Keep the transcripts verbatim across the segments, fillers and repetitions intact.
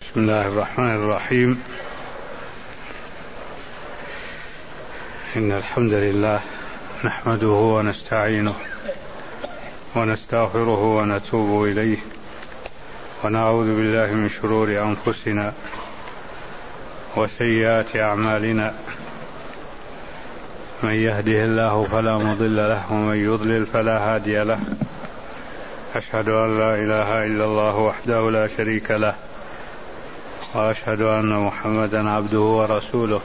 بسم الله الرحمن الرحيم. إن الحمد لله نحمده ونستعينه ونستغفره ونتوب إليه ونعوذ بالله من شرور أنفسنا وسيئات أعمالنا. من يهده الله فلا مضل له ومن يضلل فلا هادي له. أشهد أن لا إله إلا الله وحده لا شريك له وأشهد أن محمدا عبده ورسوله.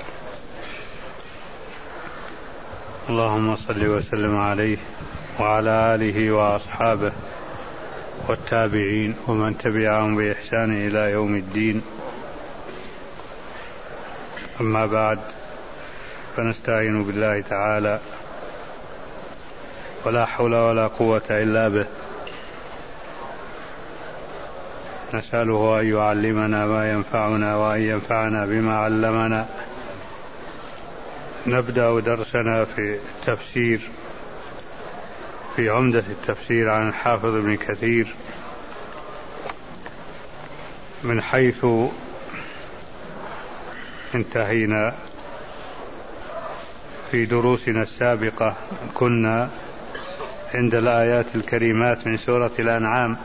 اللهم صل وسلم عليه وعلى آله وأصحابه والتابعين ومن تبعهم بإحسان إلى يوم الدين. أما بعد، فنستعين بالله تعالى ولا حول ولا قوة إلا به. نسأله أن يعلمنا ما ينفعنا وأن ينفعنا بما علمنا. نبدأ درسنا في التفسير في عمدة التفسير عن الحافظ ابن كثير من حيث انتهينا في دروسنا السابقة. كنا عند الآيات الكريمات من سورة الأنعام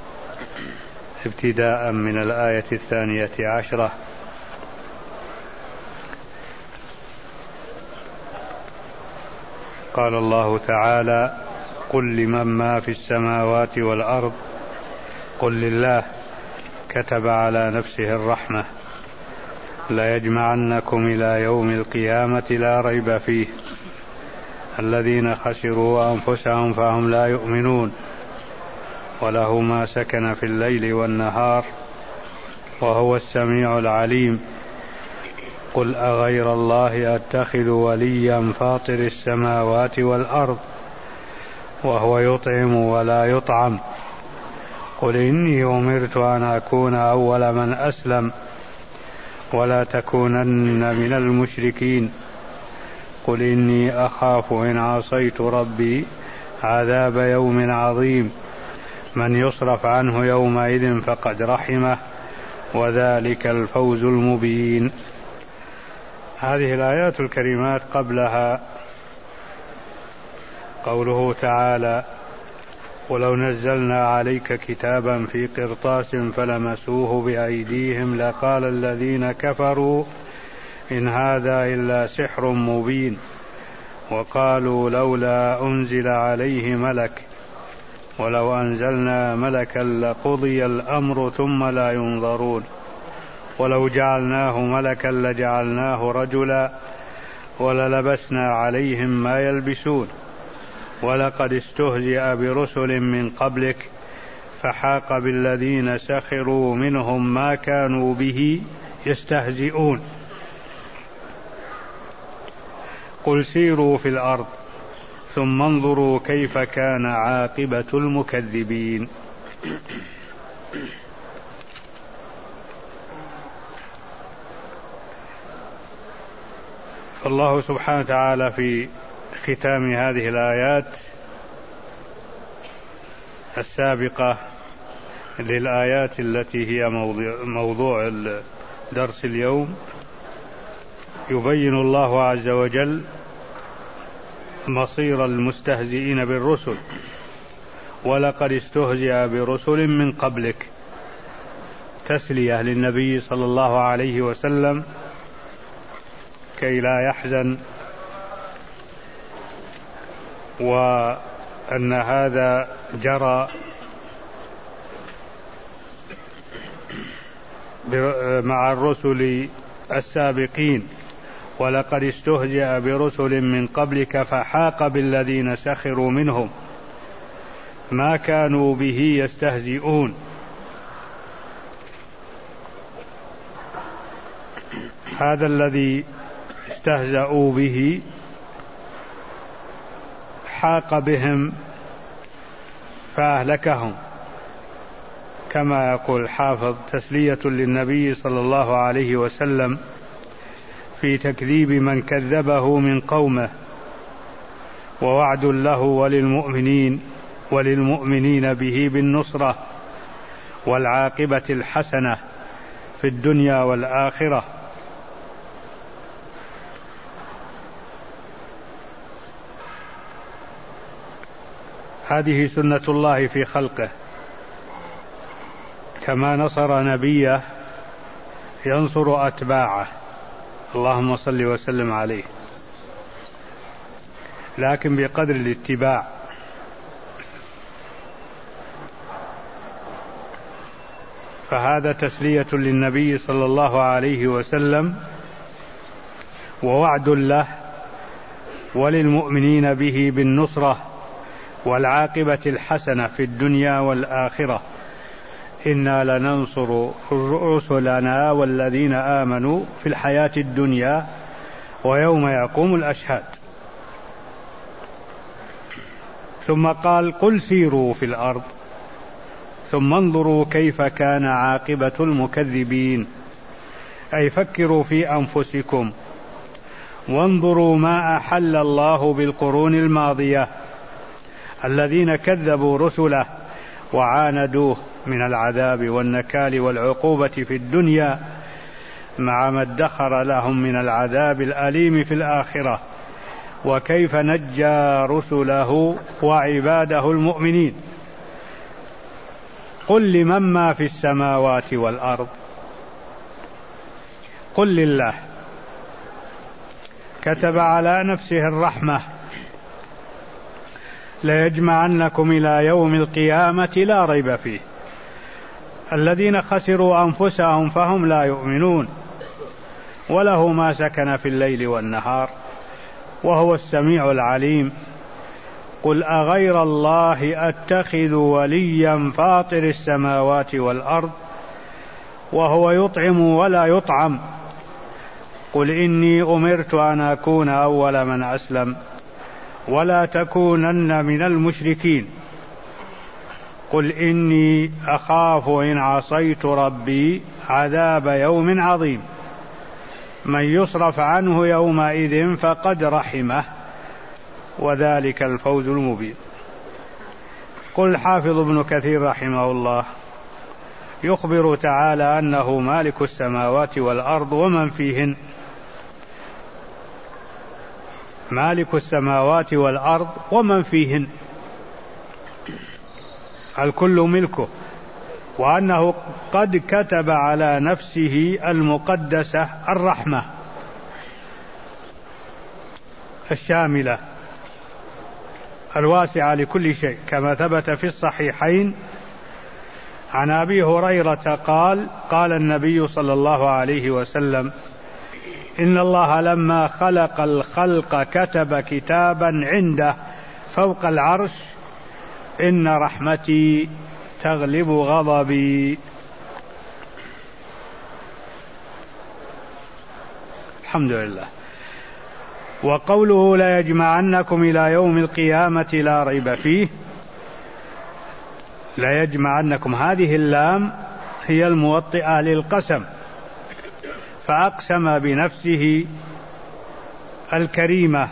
ابتداء من الآية الثانية عشرة. قال الله تعالى: قل لمن ما في السماوات والأرض قل لله كتب على نفسه الرحمة ليجمعنكم إلى يوم القيامة لا ريب فيه الذين خسروا أنفسهم فهم لا يؤمنون وله ما سكن في الليل والنهار وهو السميع العليم. قل أغير الله أتخذ وليا فاطر السماوات والأرض وهو يطعم ولا يطعم قل إني أمرت أن أكون أول من أسلم ولا تكونن من المشركين قل إني أخاف إن عصيت ربي عذاب يوم عظيم من يصرف عنه يومئذ فقد رحمه وذلك الفوز المبين. هذه الآيات الكريمات قبلها قوله تعالى: ولو نزلنا عليك كتابا في قرطاس فلمسوه بأيديهم لقال الذين كفروا إن هذا إلا سحر مبين وقالوا لولا أنزل عليه ملك ولو أنزلنا ملكا لقضي الأمر ثم لا ينظرون ولو جعلناه ملكا لجعلناه رجلا وللبسنا عليهم ما يلبسون ولقد استهزئ برسل من قبلك فحاق بالذين سخروا منهم ما كانوا به يستهزئون قل سيروا في الأرض ثم انظروا كيف كان عاقبة المكذبين. فالله سبحانه وتعالى في ختام هذه الآيات السابقة للآيات التي هي موضوع, موضوع درس اليوم يبين الله عز وجل مصير المستهزئين بالرسل. ولقد استهزئ برسل من قبلك، تسلية للنبي صلى الله عليه وسلم كي لا يحزن، وأن هذا جرى مع الرسل السابقين. ولقد استهزئ برسل من قبلك فحاق بالذين سخروا منهم ما كانوا به يستهزئون. هذا الذي استهزأوا به حاق بهم فأهلكهم، كما يقول الحافظ تسلية للنبي صلى الله عليه وسلم في تكذيب من كذبه من قومه، ووعد له وللمؤمنين وللمؤمنين به بالنصرة والعاقبة الحسنة في الدنيا والآخرة. هذه سنة الله في خلقه، كما نصر نبيه ينصر أتباعه، اللهم صل وسلم عليه، لكن بقدر الاتباع. فهذا تسلية للنبي صلى الله عليه وسلم ووعد له وللمؤمنين به بالنصرة والعاقبة الحسنة في الدنيا والآخرة. إنا لننصر رسلنا والذين آمنوا في الحياة الدنيا ويوم يقوم الأشهاد. ثم قال قل سيروا في الأرض ثم انظروا كيف كان عاقبة المكذبين، أي فكروا في أنفسكم وانظروا ما أحل الله بالقرون الماضية الذين كذبوا رسله وعاندوه من العذاب والنكال والعقوبة في الدنيا، مع ما ادخر لهم من العذاب الأليم في الآخرة، وكيف نجى رسله وعباده المؤمنين. قل لمن ما في السماوات والأرض، قل لله. كتب على نفسه الرحمة ليجمعنكم إلى يوم القيامة لا ريب فيه. الذين خسروا أنفسهم فهم لا يؤمنون، وله ما سكن في الليل والنهار وهو السميع العليم. قل أغير الله أتخذ وليا فاطر السماوات والأرض وهو يطعم ولا يطعم. قل إني أمرت أن أكون أول من أسلم ولا تكونن من المشركين. قل إني أخاف إن عصيت ربي عذاب يوم عظيم. من يصرف عنه يومئذ فقد رحمه وذلك الفوز المبين. قل حافظ ابن كثير رحمه الله يخبر تعالى أنه مالك السماوات والأرض ومن فيهن، مالك السماوات والأرض ومن فيهن، الكل ملكه، وأنه قد كتب على نفسه المقدسة الرحمة الشاملة الواسعة لكل شيء، كما ثبت في الصحيحين عن أبي هريرة قال قال النبي صلى الله عليه وسلم إن الله لما خلق الخلق كتب كتابا عنده فوق العرش إن رحمتي تغلب غضبي. الحمد لله. وقوله لا يجمعنكم إلى يوم القيامة لا ريب فيه، لا يجمعنكم، هذه اللام هي الموطئة للقسم، فأقسم بنفسه الكريمة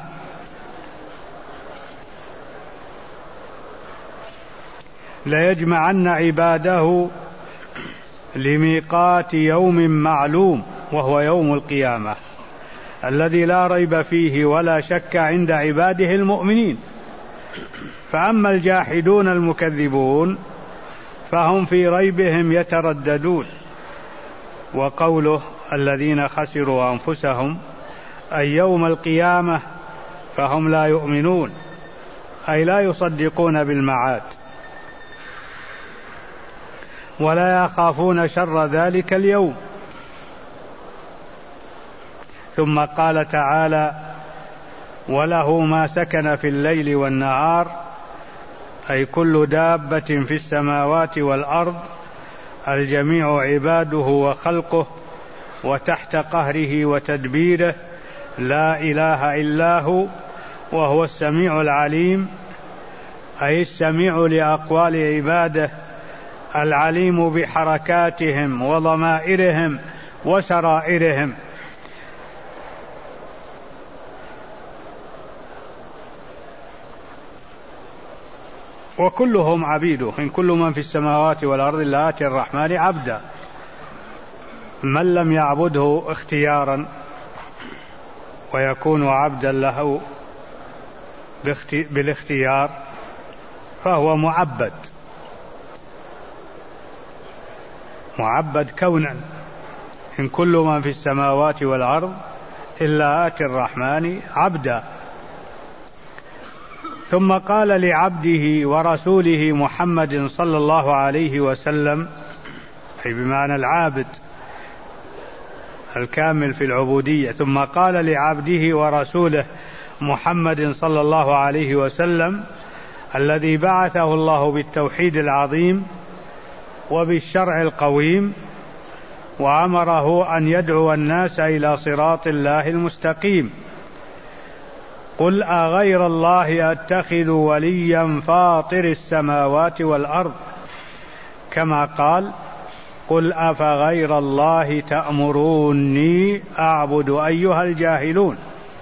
لا يجمعن عباده لميقات يوم معلوم وهو يوم القيامة الذي لا ريب فيه ولا شك عند عباده المؤمنين. فأما الجاحدون المكذبون فهم في ريبهم يترددون. وقوله الذين خسروا أنفسهم أي يوم القيامة فهم لا يؤمنون، أي لا يصدقون بالمعاد ولا يخافون شر ذلك اليوم. ثم قال تعالى وله ما سكن في الليل والنهار، أي كل دابة في السماوات والأرض الجميع عباده وخلقه وتحت قهره وتدبيره، لا إله إلا هو وهو السميع العليم، أي السميع لأقوال عباده العليم بحركاتهم وضمائرهم وسرائرهم. وكلهم عبيده، إن كل من في السماوات والأرض إلا آتي الرحمن عبدا. من لم يعبده اختيارا ويكون عبدا له بالاختيار فهو معبد، معبد كونا. إن كل من في السماوات والأرض إلا آتي الرحمن عبدا. ثم قال لعبده ورسوله محمد صلى الله عليه وسلم، أي بمعنى العابد الكامل في العبودية، ثم قال لعبده ورسوله محمد صلى الله عليه وسلم الذي بعثه الله بالتوحيد العظيم وبالشرع القويم وأمره أن يدعو الناس إلى صراط الله المستقيم: قل أغير الله أتخذ وليا فاطر السماوات والأرض، كما قال: قل أفغير الله تأمروني أعبد أيها الجاهلون.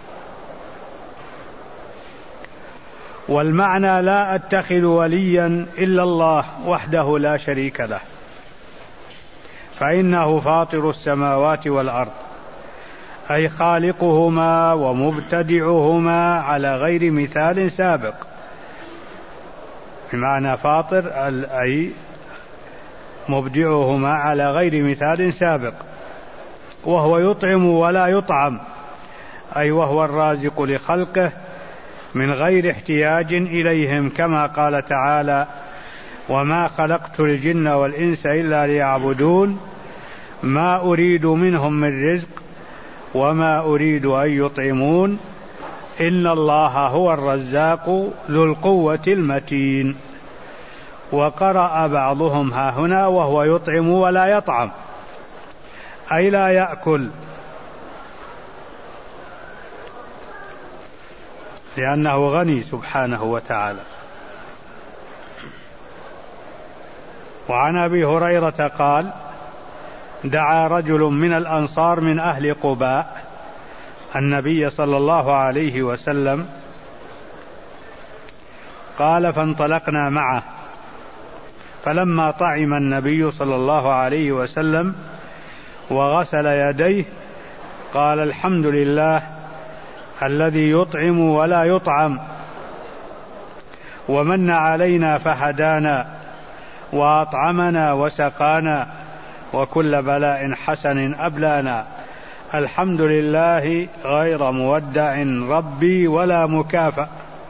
والمعنى: لا أتخذ وليا إلا الله وحده لا شريك له، فإنه فاطر السماوات والأرض، أي خالقهما ومبتدعهما على غير مثال سابق. بمعنى فاطر أي مبدعهما على غير مثال سابق. وهو يطعم ولا يطعم، أي وهو الرازق لخلقه من غير احتياج إليهم، كما قال تعالى: وما خلقت الجن والإنس إلا ليعبدون ما أريد منهم من رزق وما أريد أن يطعمون إن الله هو الرزاق ذو القوة المتين. وقرأ بعضهم ها هنا: وهو يطعم ولا يطعم، أي لا يأكل، لأنه غني سبحانه وتعالى. وعن أبي هريرة قال: دعا رجل من الأنصار من أهل قباء النبي صلى الله عليه وسلم، قال: فانطلقنا معه، فلما طعم النبي صلى الله عليه وسلم وغسل يديه قال: الحمد لله الذي يطعم ولا يطعم، ومن علينا فهدانا، وأطعمنا وسقانا، وكل بلاء حسن أبلانا، الحمد لله غير مودع ربي ولا مكافأ.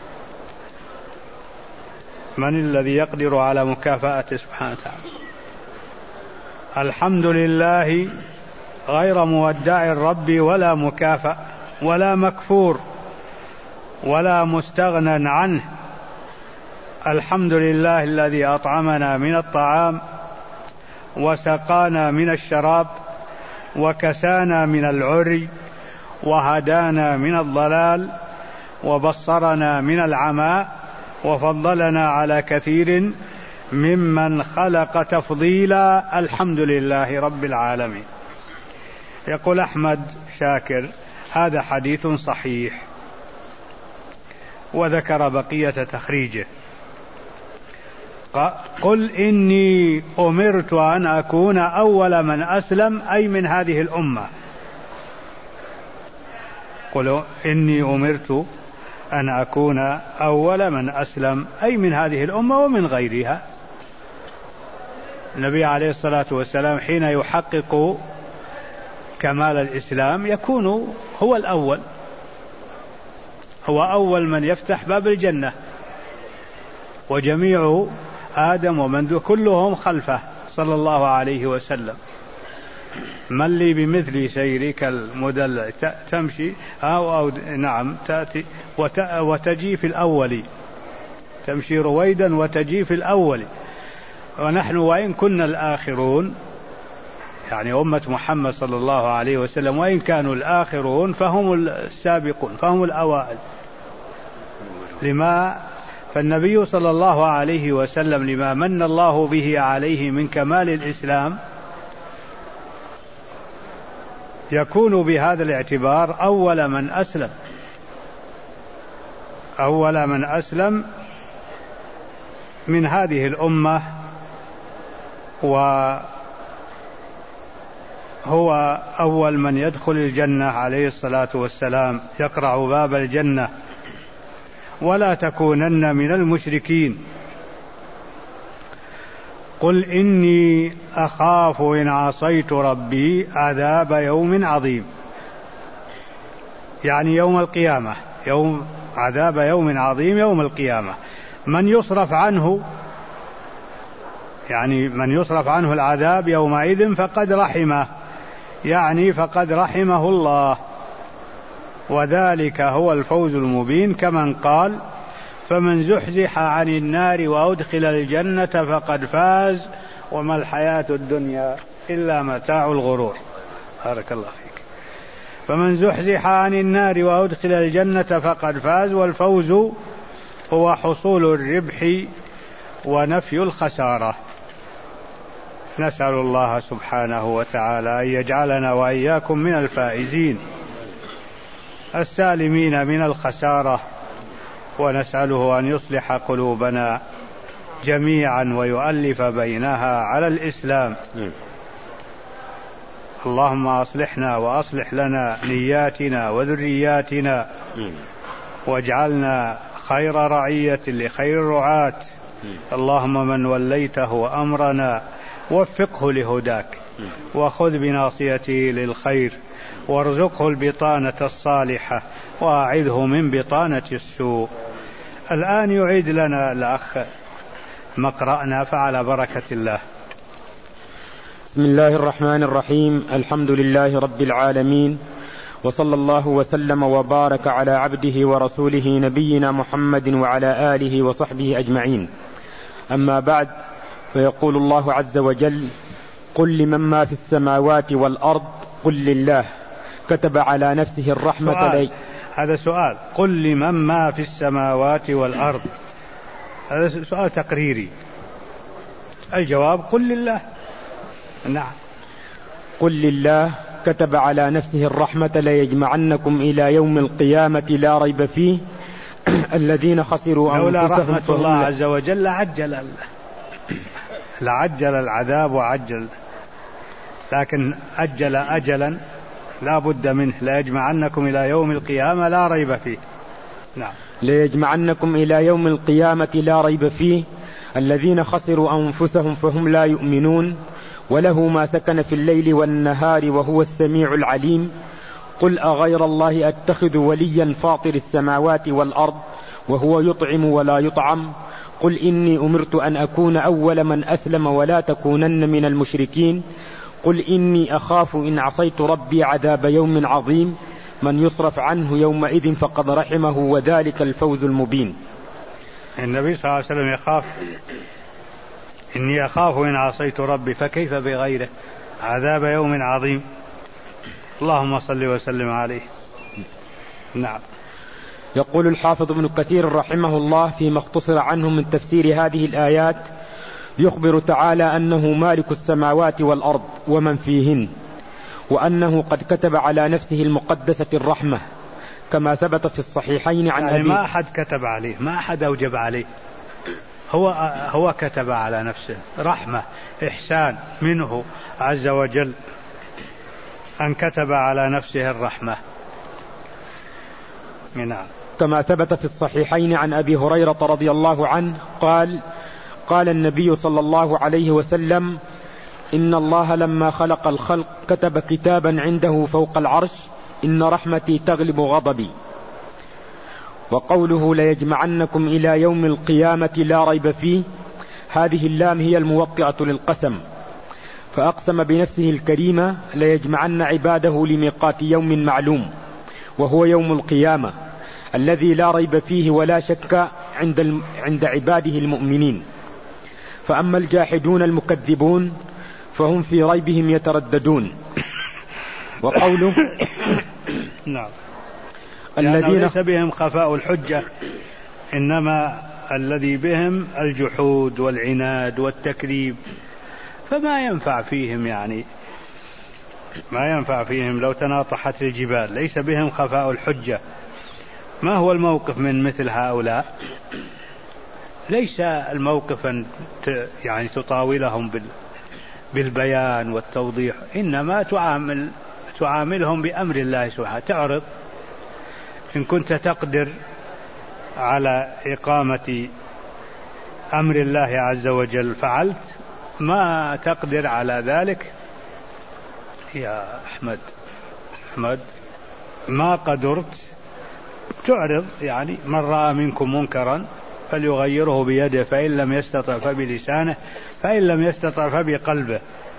من الذي يقدر على مكافأته سبحانه وتعالى؟ الحمد لله غير مودع ربي ولا مكافأ ولا مكفور ولا مستغنى عنه. الحمد لله الذي أطعمنا من الطعام وسقانا من الشراب وكسانا من العري وهدانا من الضلال وبصرنا من العمى وفضلنا على كثير ممن خلق تفضيلا، الحمد لله رب العالمين. يقول أحمد شاكر: هذا حديث صحيح. وذكر بقية تخريجه: قل إني أمرت أن أكون أول من أسلم، أي من هذه الأمة. قل إني أمرت أن أكون أول من أسلم، أي من هذه الأمة ومن غيرها. النبي عليه الصلاة والسلام حين يحقق كمال الإسلام يكون هو الأول، هو أول من يفتح باب الجنة، وجميع آدم ومن كلهم خلفه صلى الله عليه وسلم. من لي بمثل سيرك المدلع تمشي أو, أو نعم تأتي وتجي في الأول، تمشي رويدا وتجي في الأول. ونحن وإن كنا الآخرون، يعني أمة محمد صلى الله عليه وسلم، وإن كانوا الآخرون فهم السابقون، فهم الأوائل. لما فالنبي صلى الله عليه وسلم لما من الله به عليه من كمال الإسلام يكون بهذا الاعتبار أول من أسلم، أول من أسلم من هذه الأمة. هو أول من يدخل الجنة عليه الصلاة والسلام، يقرع باب الجنة: ولا تكونن من المشركين. قل إني أخاف إن عصيت ربي عذاب يوم عظيم، يعني يوم القيامة، يوم عذاب يوم عظيم يوم القيامة. من يصرف عنه، يعني من يصرف عنه العذاب يومئذ فقد رحمه، يعني فقد رحمه الله، وذلك هو الفوز المبين، كمن قال: فمن زحزح عن النار وأدخل الجنة فقد فاز وما الحياة الدنيا إلا متاع الغرور. بارك الله فيك. فمن زحزح عن النار وأدخل الجنة فقد فاز، والفوز هو حصول الربح ونفي الخسارة. نسأل الله سبحانه وتعالى أن يجعلنا وإياكم من الفائزين السالمين من الخسارة، ونسأله أن يصلح قلوبنا جميعا ويؤلف بينها على الإسلام. اللهم أصلحنا وأصلح لنا نياتنا وذرياتنا، واجعلنا خير رعية لخير الرعاة. اللهم من وليته أمرنا وفقه لهداك، وخذ بناصيته للخير، وارزقه البطانة الصالحة، وأعذه من بطانة السوء. الآن يعيد لنا الأخ مقرأنا فعلى بركة الله. بسم الله الرحمن الرحيم. الحمد لله رب العالمين، وصلى الله وسلم وبارك على عبده ورسوله نبينا محمد وعلى آله وصحبه أجمعين. أما بعد، فيقول الله عز وجل: قل لمن ما في السماوات والأرض قل لله كتب على نفسه الرحمة. سؤال. هذا سؤال: قل لمن ما في السماوات والأرض، هذا سؤال تقريري. الجواب: قل لله. نعم. قل لله كتب على نفسه الرحمة ليجمعنكم إلى يوم القيامة لا ريب فيه الذين خسروا أنفسهم. لولا رحمة الله عز وجل لعجل لعجل العذاب وعجل، لكن أجل أجلا لا بد منه. لا يجمعنكم إلى يوم القيامة لا ريب فيه. نعم. ليجمعنكم إلى يوم القيامة لا ريب فيه الذين خسروا أنفسهم فهم لا يؤمنون، وله ما سكن في الليل والنهار وهو السميع العليم. قل أغير الله أتخذ وليا فاطر السماوات والأرض وهو يطعم ولا يطعم. قل إني أمرت أن أكون أول من أسلم ولا تكونن من المشركين. قل إني أخاف إن عصيت ربي عذاب يوم عظيم. من يصرف عنه يومئذ فقد رحمه وذلك الفوز المبين. النبي صلى الله عليه وسلم يخاف: إني أخاف إن عصيت ربي، فكيف بغيره؟ عذاب يوم عظيم. اللهم صل وسلم عليه. نعم. يقول الحافظ ابن كثير رحمه الله فيما اختصر عنه من تفسير هذه الآيات: يخبر تعالى أنه مالك السماوات والأرض ومن فيهن، وأنه قد كتب على نفسه المقدسة الرحمة كما ثبت في الصحيحين عن يعني أبي. ما أحد كتب عليه، ما أحد أوجب عليه، هو هو كتب على نفسه رحمة، إحسان منه عز وجل أن كتب على نفسه الرحمة. نعم. كما ثبت في الصحيحين عن أبي هريرة رضي الله عنه قال: قال النبي صلى الله عليه وسلم: إن الله لما خلق الخلق كتب كتابا عنده فوق العرش: إن رحمتي تغلب غضبي. وقوله ليجمعنكم إلى يوم القيامة لا ريب فيه، هذه اللام هي الموطئة للقسم، فأقسم بنفسه الكريمة: ليجمعن عباده لميقات يوم معلوم، وهو يوم القيامة الذي لا ريب فيه ولا شك عند عند عباده المؤمنين. فأما الجاحدون المكذبون فهم في ريبهم يترددون. وقوله نعم، الذين ليس بهم خفاء الحجة، إنما الذي بهم الجحود والعناد والتكذيب، فما ينفع فيهم، يعني ما ينفع فيهم لو تناطحت الجبال. ليس بهم خفاء الحجة. ما هو الموقف من مثل هؤلاء؟ ليس الموقف أن يعني تطاولهم بالبيان والتوضيح، إنما تعامل تعاملهم بأمر الله سبحانه، تعرض. إن كنت تقدر على إقامة أمر الله عز وجل فعلت، ما تقدر على ذلك يا أحمد أحمد ما قدرت، تعرض. يعني من رأى منكم منكرا فليغيره بيده، فإن لم يستطع فبلسانه، فإن لم يستطع فبقلبه،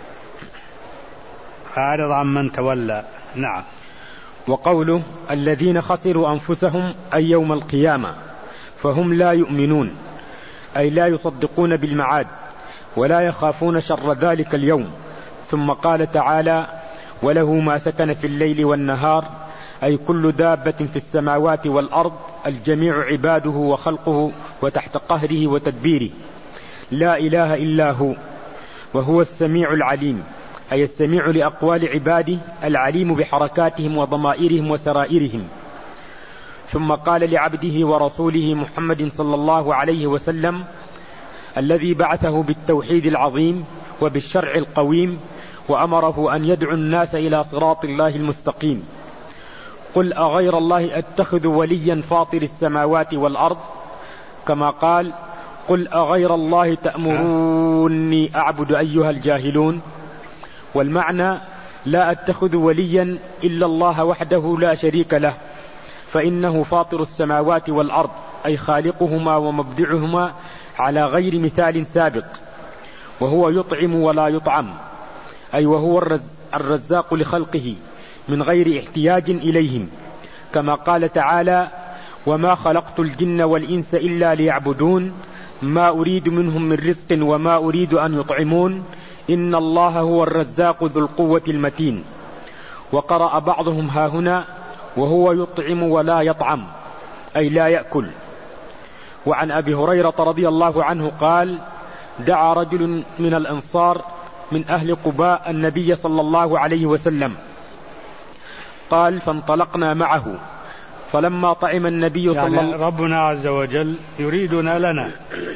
فأعرض عن من تولى. نعم. وقوله الذين خسروا أنفسهم أي يوم القيامة فهم لا يؤمنون، أي لا يصدقون بالمعاد ولا يخافون شر ذلك اليوم. ثم قال تعالى وله ما سكن في الليل والنهار، أي كل دابة في السماوات والأرض، الجميع عباده وخلقه وتحت قهره وتدبيره، لا إله إلا هو، وهو السميع العليم، أي السميع لأقوال عباده، العليم بحركاتهم وضمائرهم وسرائرهم. ثم قال لعبده ورسوله محمد صلى الله عليه وسلم الذي بعثه بالتوحيد العظيم وبالشرع القويم، وأمره أن يدعو الناس إلى صراط الله المستقيم: قل أغير الله أتخذ وليا فاطر السماوات والأرض، كما قال قل أغير الله تأمروني أعبد أيها الجاهلون. والمعنى لا أتخذ وليا إلا الله وحده لا شريك له، فإنه فاطر السماوات والأرض، أي خالقهما ومبدعهما على غير مثال سابق، وهو يطعم ولا يطعم، أي وهو الرزاق لخلقه من غير احتياج إليهم، كما قال تعالى وما خلقت الجن والإنس إلا ليعبدون ما أريد منهم من رزق وما أريد أن يطعمون إن الله هو الرزاق ذو القوة المتين. وقرأ بعضهم هاهنا وهو يطعم ولا يطعم، أي لا يأكل. وعن أبي هريرة رضي الله عنه قال دعا رجل من الأنصار من أهل قباء النبي صلى الله عليه وسلم، قال فانطلقنا معه، فلما طعم النبي صلى الله عليه وسلم. ربنا عز وجل يريدنا لنا،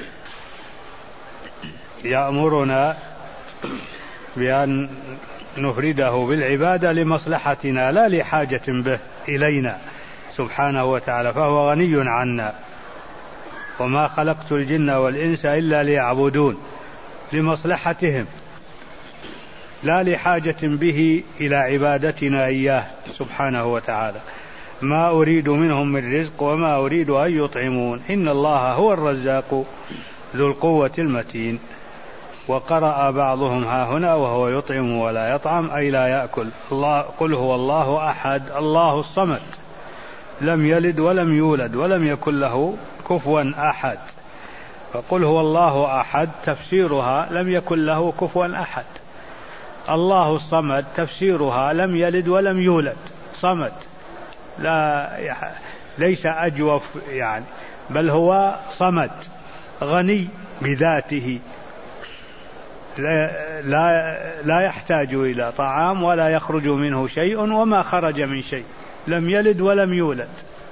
يأمرنا بأن نفرده بالعبادة لمصلحتنا لا لحاجة به إلينا سبحانه وتعالى، فهو غني عنا. وما خلقت الجن والإنس إلا ليعبدون، لمصلحتهم لا لحاجة به إلى عبادتنا إياه سبحانه وتعالى. ما أريد منهم من رزق وما أريد أن يطعمون إن الله هو الرزاق ذو القوة المتين. وقرأ بعضهم ها هنا وهو يطعم ولا يطعم، أي لا يأكل. الله قل هو الله أحد الله الصمد لم يلد ولم يولد ولم يكن له كفوا أحد. فقل هو الله أحد تفسيرها لم يكن له كفوا أحد. الله الصمد تفسيرها لم يلد ولم يولد، صمد لا ليس أجوف يعني، بل هو صمد غني بذاته، لا, لا, لا يحتاج إلى طعام ولا يخرج منه شيء وما خرج من شيء، لم يلد ولم يولد.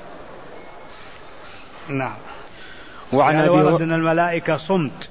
نعم. وعن يعني ورد أن الملائكة صمت.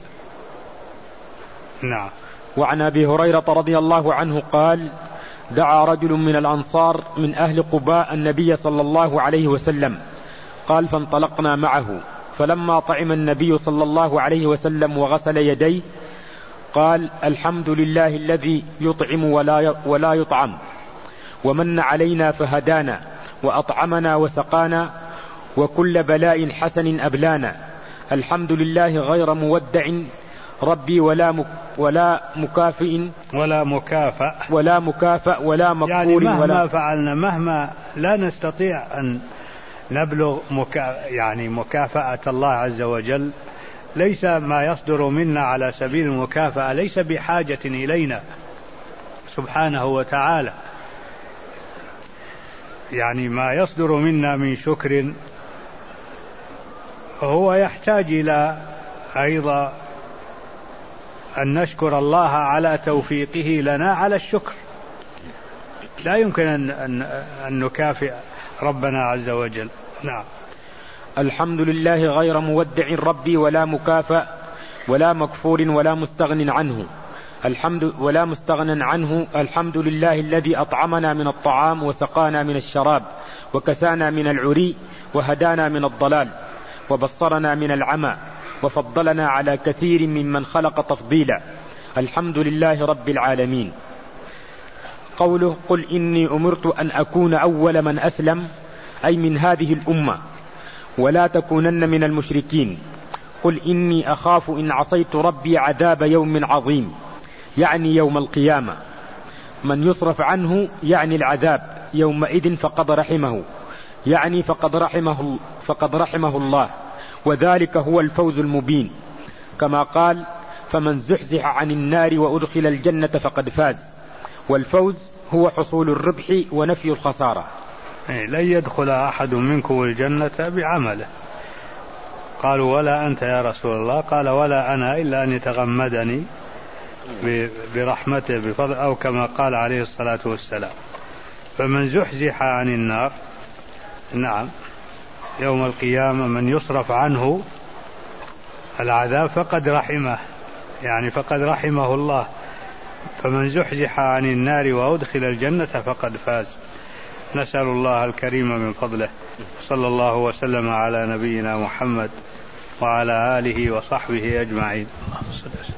نعم. وعن أبي هريرة رضي الله عنه قال دعا رجل من الأنصار من أهل قباء النبي صلى الله عليه وسلم، قال فانطلقنا معه، فلما طعم النبي صلى الله عليه وسلم وغسل يديه قال الحمد لله الذي يطعم ولا ولا يطعم، ومن علينا فهدانا، وأطعمنا وسقانا، وكل بلاء حسن أبلانا، الحمد لله غير مودع ربي ولا مك ولا مكافئ ولا مكافأ ولا مكافأ ولا مكفور. يعني مهما ولا فعلنا مهما لا نستطيع أن نبلغ مكا يعني مكافأة الله عز وجل، ليس ما يصدر منا على سبيل المكافأة ليس بحاجة إلينا سبحانه وتعالى. يعني ما يصدر منا من شكر هو يحتاج إلى أيضا أن نشكر الله على توفيقه لنا على الشكر. لا يمكن أن, أن, أن نكافئ ربنا عز وجل. نعم. الحمد لله غير مودع ربي ولا مكافأ ولا مكفور ولا مستغن عنه، الحمد ولا مستغنى عنه. الحمد لله الذي أطعمنا من الطعام وسقانا من الشراب وكسانا من العري وهدانا من الضلال وبصرنا من العمى وفضلنا على كثير ممن خلق تفضيلا. الحمد لله رب العالمين. قوله قل إني أمرت أن أكون أول من أسلم، أي من هذه الأمة، ولا تكونن من المشركين. قل إني أخاف إن عصيت ربي عذاب يوم عظيم، يعني يوم القيامة. من يصرف عنه يعني العذاب يومئذ فقد رحمه، يعني فقد رحمه, فقد رحمه الله، وذلك هو الفوز المبين، كما قال فمن زحزح عن النار وأدخل الجنة فقد فاز. والفوز هو حصول الربح ونفي الخسارة. لن يدخل أحد منكم الجنة بعمله. قالوا ولا أنت يا رسول الله؟ قال ولا أنا إلا أن يتغمدني برحمته بفضل، أو كما قال عليه الصلاة والسلام. فمن زحزح عن النار، نعم، يوم القيامة من يصرف عنه العذاب فقد رحمه، يعني فقد رحمه الله. فمن زحزح عن النار وأدخل الجنة فقد فاز. نسأل الله الكريم من فضله. صلى الله وسلم على نبينا محمد وعلى آله وصحبه أجمعين.